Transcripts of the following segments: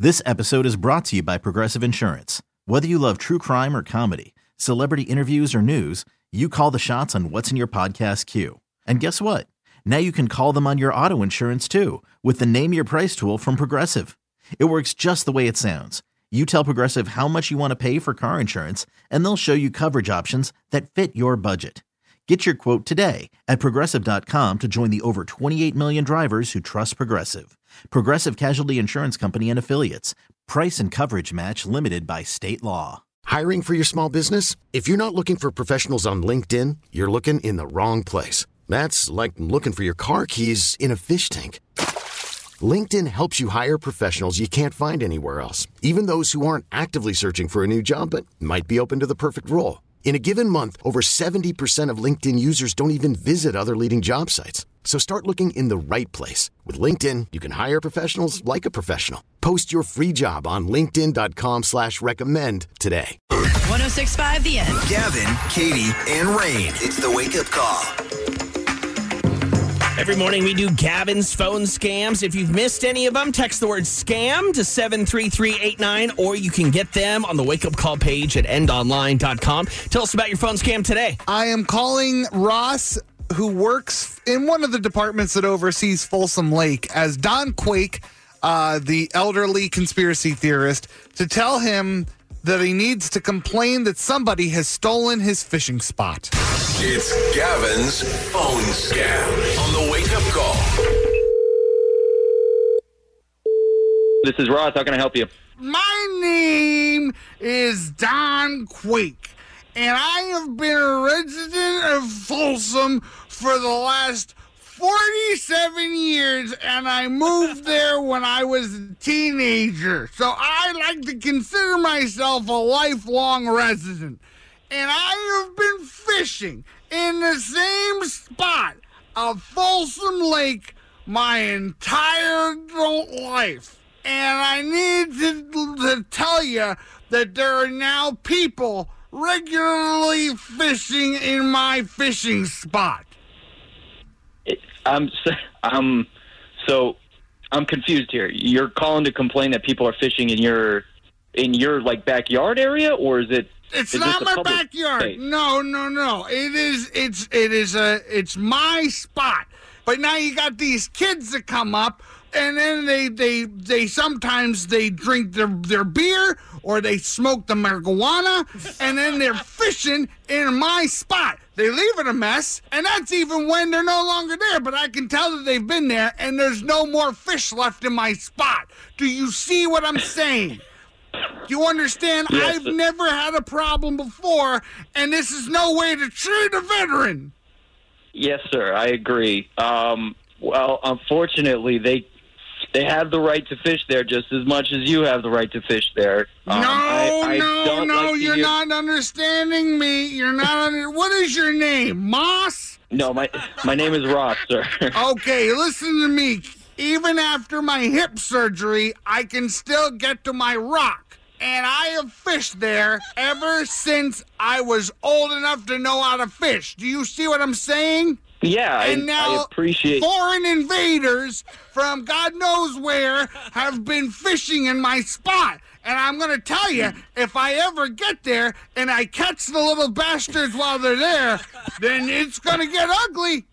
This episode is brought to you by Progressive Insurance. Whether you love true crime or comedy, celebrity interviews or news, you call the shots on what's in your podcast queue. And guess what? Now you can call them on your auto insurance too with the Name Your Price tool from Progressive. It works just the way it sounds. You tell Progressive how much you want to pay for car insurance, and they'll show you coverage options that fit your budget. Get your quote today at Progressive.com to join the over 28 million drivers who trust Progressive. Progressive Casualty Insurance Company and Affiliates. Price and coverage match limited by state law. Hiring for your small business? If you're not looking for professionals on LinkedIn, you're looking in the wrong place. That's like looking for your car keys in a fish tank. LinkedIn helps you hire professionals you can't find anywhere else, even those who aren't actively searching for a new job but might be open to the perfect role. In a given month, over 70% of LinkedIn users don't even visit other leading job sites. So start looking in the right place. With LinkedIn, you can hire professionals like a professional. Post your free job on linkedin.com/recommend today. 106.5 The End. Gavin, Katie, and Rain. It's the Wake Up Call. Every morning we do Gavin's phone scams. If you've missed any of them, text the word scam to 73389, or you can get them on the Wake Up Call page at endonline.com. Tell us about your phone scam today. I am calling Ross, who works in one of the departments that oversees Folsom Lake, as Don Quake, the elderly conspiracy theorist, to tell him that he needs to complain that somebody has stolen his fishing spot. It's Gavin's phone scam on the Wake Up Call. This is Ross. How can I help you? My name is Don Quake, and I have been a resident of Folsom for the last 47 years, and I moved there when I was a teenager. So I like to consider myself a lifelong resident. And I have been fishing in the same spot of Folsom Lake my entire adult life. And I need to tell you that there are now people regularly fishing in my fishing spot. I'm confused here. You're calling to complain that people are fishing in your like backyard area, or is it? It's not my backyard. Space? No. It's my spot. But now you got these kids that come up, and then they sometimes they drink their beer or they smoke the marijuana, and then they're fishing in my spot. They leave it a mess, and that's even when they're no longer there. But I can tell that they've been there, and there's no more fish left in my spot. Do you see what I'm saying? Do you understand? Yes. I've never had a problem before, and this is no way to treat a veteran. Yes, sir. I agree. Well, unfortunately, they have the right to fish there just as much as you have the right to fish there. No, you're not understanding me. You're not What is your name? Moss? No, my name is Ross, sir. Okay, listen to me. Even after my hip surgery, I can still get to my rock. And I have fished there ever since I was old enough to know how to fish. Do you see what I'm saying? Yeah, and now I appreciate. Foreign invaders from God knows where have been fishing in my spot. And I'm going to tell you, if I ever get there and I catch the little bastards while they're there, then it's going to get ugly.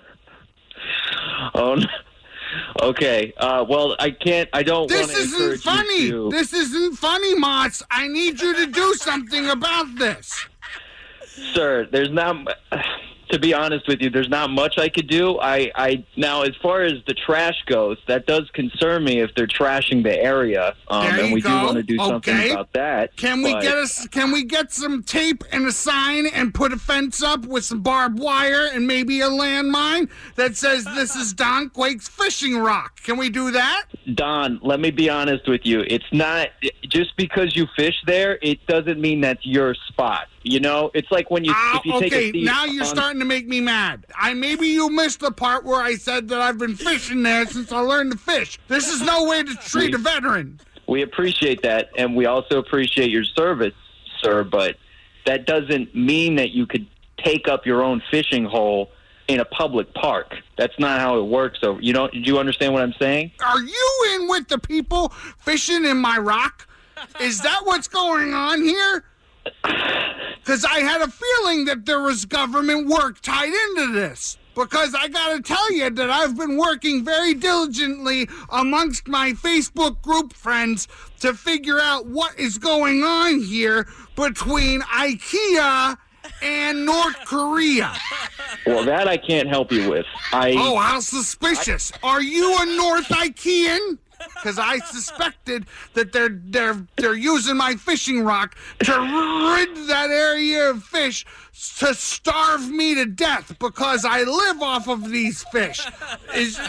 Oh, no. Okay. Well, I don't want to encourage funny. you to... This isn't funny, Mots. I need you to do something about this. Sir, there's not... To be honest with you, there's not much I could do. Now, as far as the trash goes, that does concern me if they're trashing the area, and we do want to do something about that. Can we get some tape and a sign and put a fence up with some barbed wire and maybe a landmine that says this is Don Quake's fishing rock? Can we do that? Don, let me be honest with you. It's not just because you fish there, it doesn't mean that's your spot. You know, it's like when if you take a seat. Now you're starting to make me mad. Maybe you missed the part where I said that I've been fishing there since I learned to fish. This is no way to treat a veteran. We appreciate that, and we also appreciate your service, sir, but that doesn't mean that you could take up your own fishing hole in a public park. That's not how it works. So do you understand what I'm saying? Are you in with the people fishing in my rock? Is that what's going on here? Because I had a feeling that there was government work tied into this. Because I got to tell you that I've been working very diligently amongst my Facebook group friends to figure out what is going on here between IKEA and North Korea. Well, that I can't help you with. Oh, how suspicious. Are you a North Ikean? Because I suspected that they're using my fishing rock to rid that area of fish to starve me to death because I live off of these fish. Is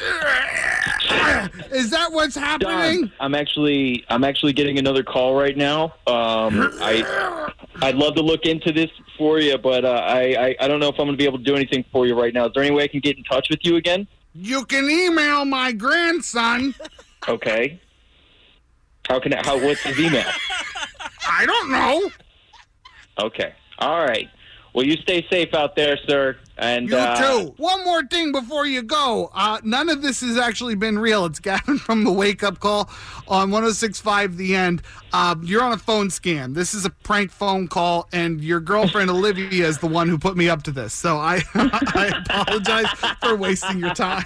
that what's happening? Don, I'm actually getting another call right now. I'd love to look into this for you, but I don't know if I'm going to be able to do anything for you right now. Is there any way I can get in touch with you again? You can email my grandson. Okay. What's his email? I don't know. Okay. All right. Well, you stay safe out there, sir. And you too. One more thing before you go. None of this has actually been real. It's Gavin from the Wake Up Call on 106.5 The End. You're on a phone scam. This is a prank phone call, and your girlfriend Olivia is the one who put me up to this. So I apologize for wasting your time.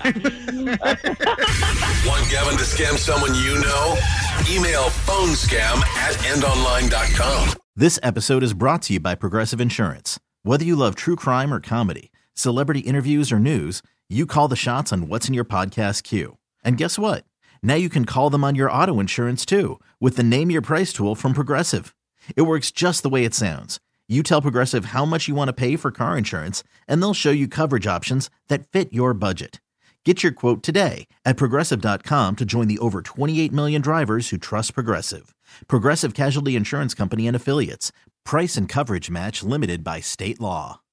Want Gavin to scam someone you know? Email phonescam@endonline.com. This episode is brought to you by Progressive Insurance. Whether you love true crime or comedy, celebrity interviews or news, you call the shots on what's in your podcast queue. And guess what? Now you can call them on your auto insurance too with the Name Your Price tool from Progressive. It works just the way it sounds. You tell Progressive how much you want to pay for car insurance, and they'll show you coverage options that fit your budget. Get your quote today at Progressive.com to join the over 28 million drivers who trust Progressive. Progressive Casualty Insurance Company and Affiliates. Price and coverage match limited by state law.